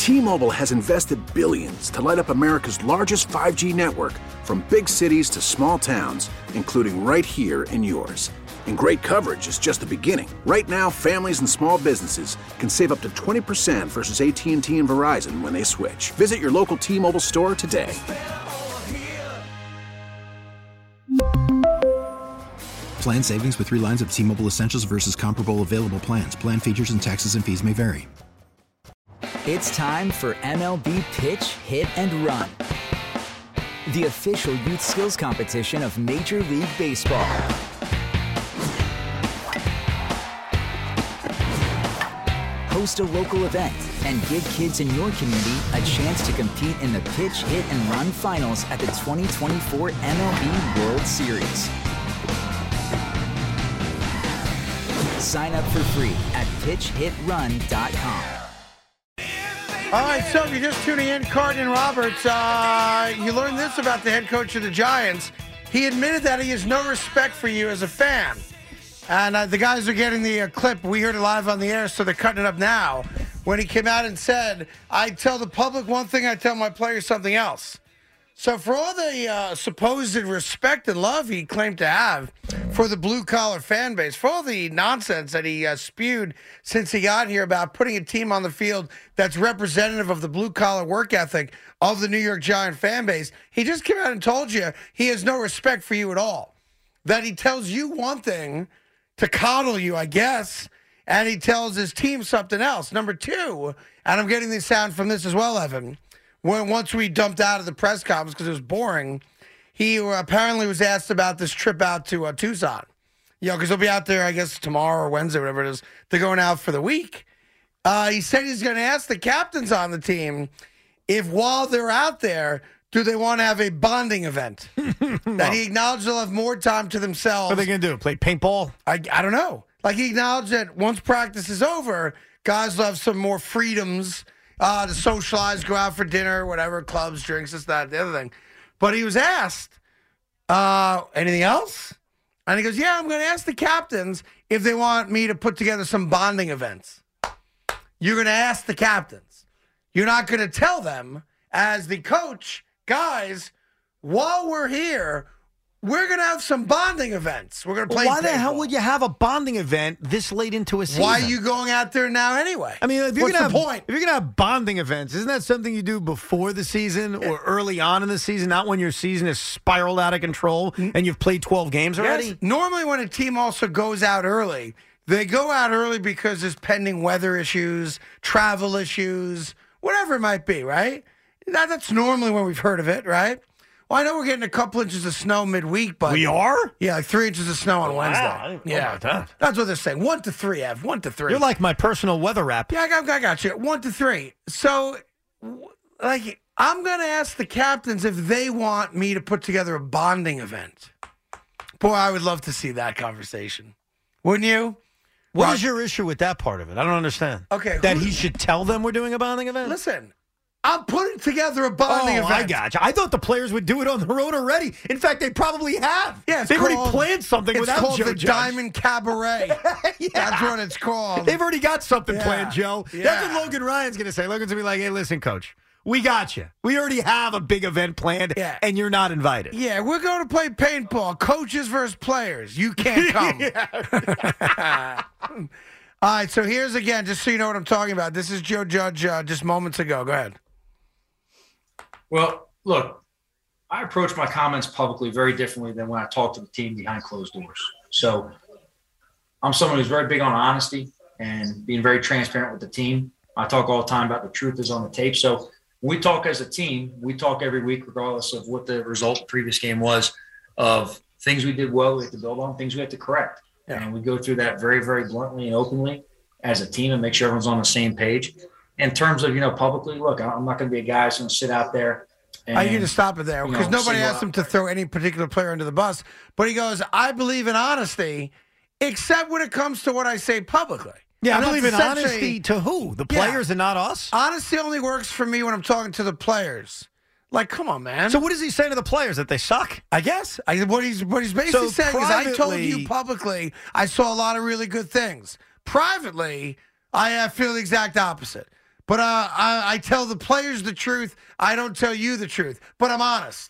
T-Mobile has invested billions to light up America's largest 5G network, from big cities to small towns, including right here in yours. And great coverage is just the beginning. Right now, families and small businesses can save up to 20% versus AT&T and Verizon when they switch. Visit your local T-Mobile store today. Plan savings with 3 lines of T-Mobile Essentials versus comparable available plans. Plan features and taxes and fees may vary. It's time for MLB Pitch, Hit, and Run, the official youth skills competition of Major League Baseball. Host a local event and give kids in your community a chance to compete in the Pitch, Hit, and Run finals at the 2024 MLB World Series. Sign up for free at pitchhitrun.com. All right, so if you're just tuning in, Cardin Roberts, you learned this about the head coach of the Giants. He admitted that he has no respect for you as a fan. And the guys are getting the clip. We heard it live on the air, so they're cutting it up now. When he came out and said, I tell the public one thing, I tell my players something else. So for all the supposed respect and love he claimed to have for the blue-collar fan base, for all the nonsense that he spewed since he got here about putting a team on the field that's representative of the blue-collar work ethic of the New York Giant fan base, he just came out and told you he has no respect for you at all. That he tells you one thing to coddle you, I guess, and he tells his team something else. Number two, and I'm getting the sound from this as well, Evan, once we dumped out of the press conference because it was boring, he apparently was asked about this trip out to Tucson. You know, because he'll be out there, I guess, tomorrow or Wednesday, whatever it is. They're going out for the week. He said he's going to ask the captains on the team if while they're out there, do they want to have a bonding event? That he acknowledged they'll have more time to themselves. What are they going to do? Play paintball? I don't know. Like, he acknowledged that once practice is over, guys will have some more freedoms to socialize, go out for dinner, whatever, clubs, drinks, this, that, the other thing. But he was asked, anything else? And he goes, yeah, I'm going to ask the captains if they want me to put together some bonding events. You're going to ask the captains. You're not going to tell them, as the coach, guys, while we're here, we're going to have some bonding events. We're going to play Why the paintball. hell would you have a bonding event this late into a season? Why are you going out there now anyway? I mean, if you're what's gonna the have, point? If you're going to have bonding events, isn't that something you do before the season or early on in the season, not when your season is spiraled out of control and you've played 12 games already? Yes. Normally when a team also goes out early, they go out early because there's pending weather issues, travel issues, whatever it might be, right? That's normally when we've heard of it, right? Well, I know we're getting a couple inches of snow midweek, but... We are? Yeah, like 3 inches of snow on Wednesday. I didn't know about that. That's what they're saying. 1 to 3, Ev. 1 to 3. You're like my personal weather app. Yeah, I got you. 1 to 3. So, like, I'm going to ask the captains if they want me to put together a bonding event. Boy, I would love to see that conversation. Wouldn't you? What is your issue with that part of it? I don't understand. Okay. That he should tell them we're doing a bonding event? Listen, I'm putting together a bonding event. I got you. I thought the players would do it on the road already. In fact, they probably have. Yeah, they've already planned something without Joe It's called the Judge. Diamond Cabaret. Yeah. That's what it's called. They've already got something planned, Joe. Yeah. That's what Logan Ryan's going to say. Logan's going to be like, hey, listen, coach, we got you. We already have a big event planned, and you're not invited. Yeah, we're going to play paintball. Coaches versus players. You can't come. All right, so here's again, just so you know what I'm talking about. This is Joe Judge just moments ago. Go ahead. Well, look, I approach my comments publicly very differently than when I talk to the team behind closed doors. So I'm someone who's very big on honesty and being very transparent with the team. I talk all the time about the truth is on the tape. So we talk as a team. We talk every week, regardless of what the result of the previous game was, of things we did well, we have to build on, things we have to correct. Yeah. And we go through that very, very bluntly and openly as a team and make sure everyone's on the same page. In terms of, publicly, look, I'm not going to be a guy who's going to sit out there. And, I need to stop it there because nobody asked him to throw any particular player under the bus. But he goes, I believe in honesty, except when it comes to what I say publicly. Yeah, I believe in honesty to who? The players and not us? Honesty only works for me when I'm talking to the players. Like, come on, man. So what does he say to the players? That they suck? I guess. What he's basically saying is I told you publicly I saw a lot of really good things. Privately, I feel the exact opposite. But I tell the players the truth. I don't tell you the truth. But I'm honest.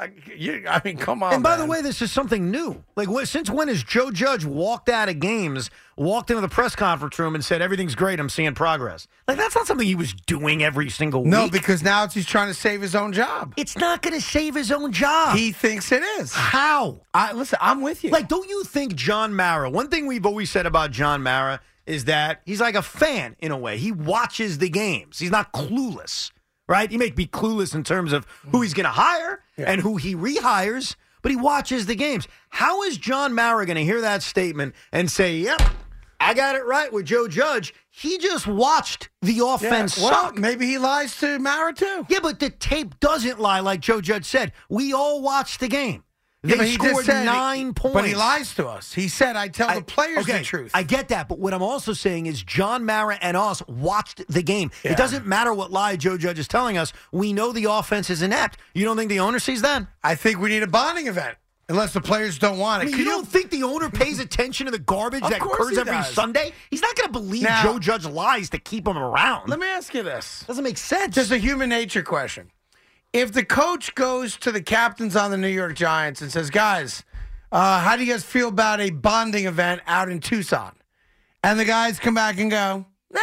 I mean, come on. And by the man. way, this is something new. Like, since when has Joe Judge walked out of games, walked into the press conference room and said, everything's great, I'm seeing progress? Like, that's not something he was doing every single week. No, because now he's trying to save his own job. It's not going to save his own job. He thinks it is. How? Listen, I'm with you. Like, don't you think John Mara, one thing we've always said about John Mara is that he's like a fan in a way. He watches the games. He's not clueless, right? He may be clueless in terms of who he's going to hire and who he rehires, but he watches the games. How is John Mara going to hear that statement and say, yep, I got it right with Joe Judge? He just watched the offense suck. Maybe he lies to Mara too. Yeah, but the tape doesn't lie, like Joe Judge said. We all watched the game. Yeah, They scored 9 points. But he lies to us. He said, I tell the players the truth. I get that, but what I'm also saying is John Mara and us watched the game. Yeah. It doesn't matter what lie Joe Judge is telling us. We know the offense is inept. You don't think the owner sees that? I think we need a bonding event, unless the players don't want it. I mean, you don't think the owner pays attention to the garbage Of that course occurs he every does. Sunday? He's not going to believe Now- Joe Judge lies to keep him around. Let me ask you this. Doesn't make sense. Just a human nature question. If the coach goes to the captains on the New York Giants and says, guys, how do you guys feel about a bonding event out in Tucson? And the guys come back and go,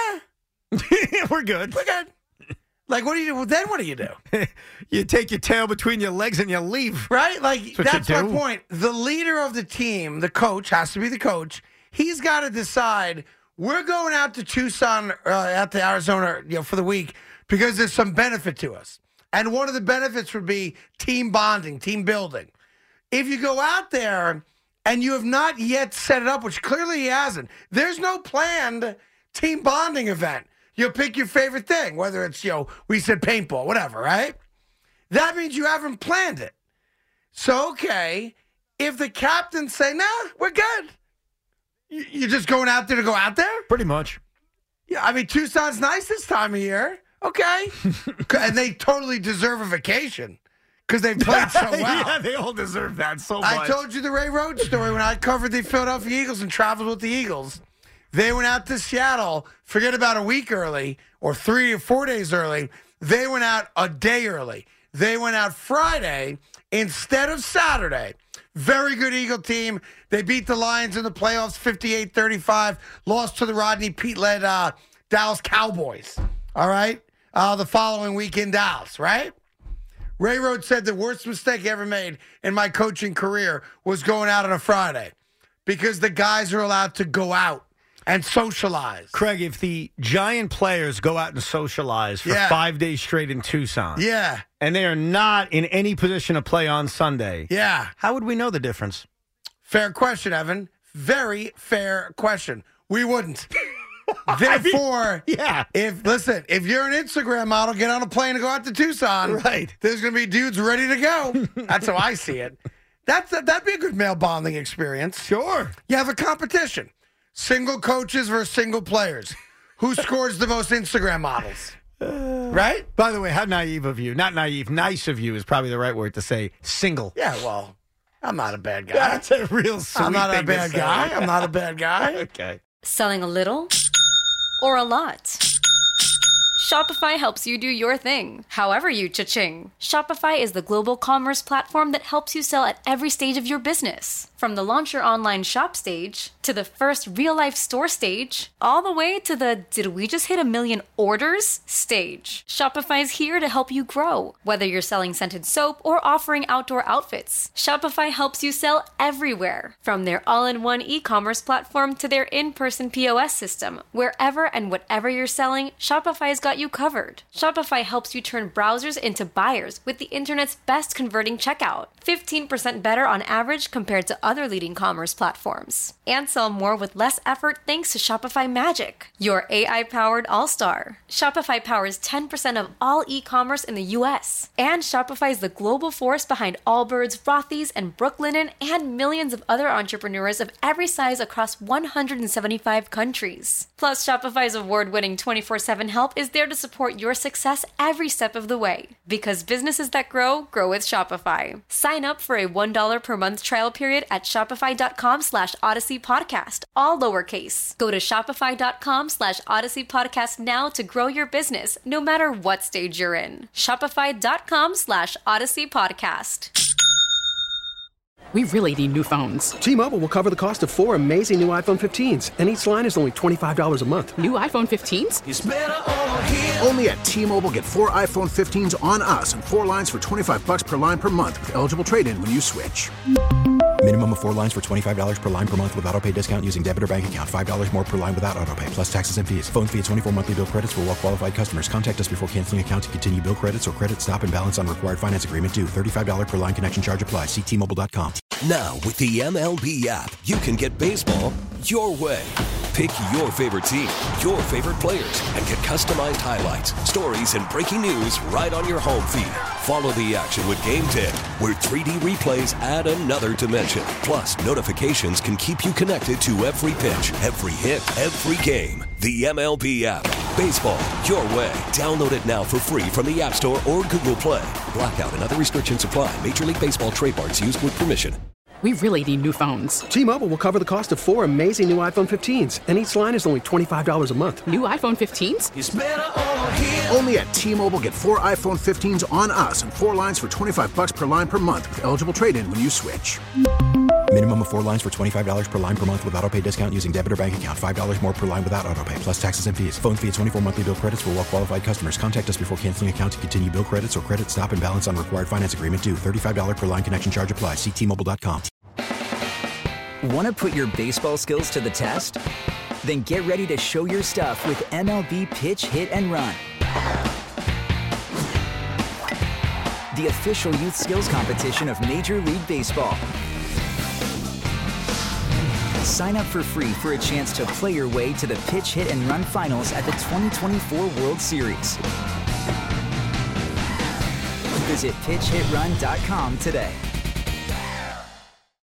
nah, We're good. we're good. Like, what do you do? Well, then what do you do? You take your tail between your legs and you leave. Right? Like, what that's you my do. point. The leader of the team, the coach, has to be the coach. He's got to decide, we're going out to Tucson, out to Arizona, for the week because there's some benefit to us. And one of the benefits would be team bonding, team building. If you go out there and you have not yet set it up, which clearly he hasn't, there's no planned team bonding event. You'll pick your favorite thing, whether it's, we said paintball, whatever, right? That means you haven't planned it. So, okay, if the captains say, nah, we're good. You're just going out there to go out there? Pretty much. Yeah, I mean, Tucson's nice this time of year. Okay. And they totally deserve a vacation because they've played so well. Yeah, they all deserve that so much. I told you the Ray Rhodes story when I covered the Philadelphia Eagles and traveled with the Eagles. They went out to Seattle, forget about a week early or 3 or 4 days early. They went out a day early. They went out Friday instead of Saturday. Very good Eagle team. They beat the Lions in the playoffs 58-35, lost to the Rodney Peete-led Dallas Cowboys. All right? The following week in Dallas, right? Ray Rhodes said the worst mistake he ever made in my coaching career was going out on a Friday because the guys are allowed to go out and socialize. Craig, if the Giant players go out and socialize for 5 days straight in Tucson, and they are not in any position to play on Sunday, how would we know the difference? Fair question, Evan. Very fair question. We wouldn't. Therefore, if you're an Instagram model, get on a plane and go out to Tucson. Right. There's going to be dudes ready to go. That's how I see it. That'd be a good male bonding experience. Sure. You have a competition. Single coaches versus single players. Who scores the most Instagram models? Right? By the way, how naive of you. Not naive. Nice of you is probably the right word to say. Single. Yeah, well, I'm not a bad guy. That's a real sweet I'm not a thing to bad say. guy. I'm not a bad guy. Okay. Selling a little or a lot? Shopify helps you do your thing, however you cha-ching. Shopify is the global commerce platform that helps you sell at every stage of your business. From the launch your online shop stage, to the first real-life store stage, all the way to the did we just hit 1 million orders stage. Shopify's here to help you grow. Whether you're selling scented soap or offering outdoor outfits, Shopify helps you sell everywhere. From their all-in-one e-commerce platform to their in-person POS system, wherever and whatever you're selling, Shopify's got you covered. Shopify helps you turn browsers into buyers with the internet's best converting checkout. 15% better on average compared to other leading commerce platforms. And sell more with less effort thanks to Shopify Magic, your AI-powered all-star. Shopify powers 10% of all e-commerce in the U.S. And Shopify is the global force behind Allbirds, Rothy's, and Brooklinen, and millions of other entrepreneurs of every size across 175 countries. Plus, Shopify's award-winning 24/7 help is there to support your success every step of the way. Because businesses that grow, grow with Shopify. Sign up for a $1 per month trial period at shopify.com/Odyssey Podcast. Podcast, all lowercase. Go to shopify.com/Odyssey Podcast now to grow your business, no matter what stage you're in. Shopify.com/Odyssey Podcast. We really need new phones. T-Mobile will cover the cost of 4 amazing new iPhone 15s, and each line is only $25 a month. New iPhone 15s? It's better over here. Only at T-Mobile, get 4 iPhone 15s on us and 4 lines for $25 per line per month with eligible trade-in when you switch. Minimum of 4 lines for $25 per line per month with autopay discount using debit or bank account. $5 more per line without autopay, plus taxes and fees. Phone fee at 24 monthly bill credits for well-qualified customers. Contact us before canceling account to continue bill credits or credit stop and balance on required finance agreement due. $35 per line connection charge applies. See T-Mobile.com. Now, with the MLB app, you can get baseball your way. Pick your favorite team, your favorite players, and get customized highlights, stories, and breaking news right on your home feed. Follow the action with Game Day, where 3D replays add another dimension. Plus, notifications can keep you connected to every pitch, every hit, every game. The MLB app. Baseball your way. Download it now for free from the App Store or Google Play. Blackout and other restrictions apply. Major League Baseball trademarks used with permission. We really need new phones. T-Mobile will cover the cost of 4 amazing new iPhone 15s, and each line is only $25 a month. New iPhone 15s? It's better over here. Only at T-Mobile, get 4 iPhone 15s on us and 4 lines for $25 per line per month with eligible trade-in when you switch. Minimum of 4 lines for $25 per line per month with autopay discount using debit or bank account. $5 more per line without autopay, plus taxes and fees. Phone fee at 24 monthly bill credits for well-qualified customers. Contact us before canceling account to continue bill credits or credit stop and balance on required finance agreement due. $35 per line connection charge applies. See T-Mobile.com. Want to put your baseball skills to the test? Then get ready to show your stuff with MLB Pitch, Hit, and Run. The official youth skills competition of Major League Baseball. Sign up for free for a chance to play your way to the Pitch, Hit, and Run finals at the 2024 World Series. Visit pitchhitrun.com today.